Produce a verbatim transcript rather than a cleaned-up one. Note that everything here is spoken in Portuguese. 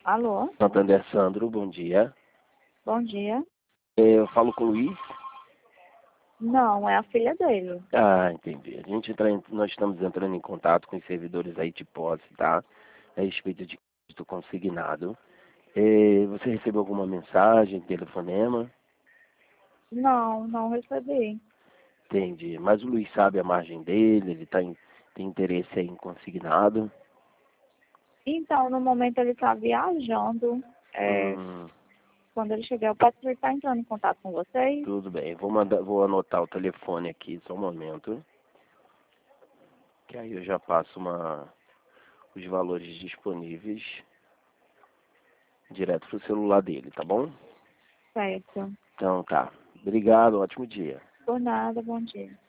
Alô? Santander Sandro, bom dia. Bom dia. Eu falo com o Luiz? Não, é a filha dele. Ah, entendi. A gente entra em- nós estamos entrando em contato com os servidores aí de posse, tá? A respeito de crédito consignado. Eh, você recebeu alguma mensagem, telefonema? Não, não recebi. Entendi. Mas o Luiz sabe a margem dele, ele tá em- tem interesse aí em consignado? Então, no momento ele está viajando. É, Hum, quando ele chegar, eu posso estar entrando em contato com vocês? tudo bem. Vou mandar, vou anotar o telefone aqui, só um momento. Que aí eu já passo uma, os valores disponíveis direto pro celular dele, tá bom? Certo. Então tá. Obrigado, ótimo dia. Por nada, bom dia.